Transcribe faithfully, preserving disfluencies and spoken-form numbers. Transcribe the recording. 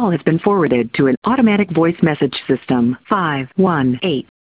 call has been forwarded to an automatic voice message system. five one eight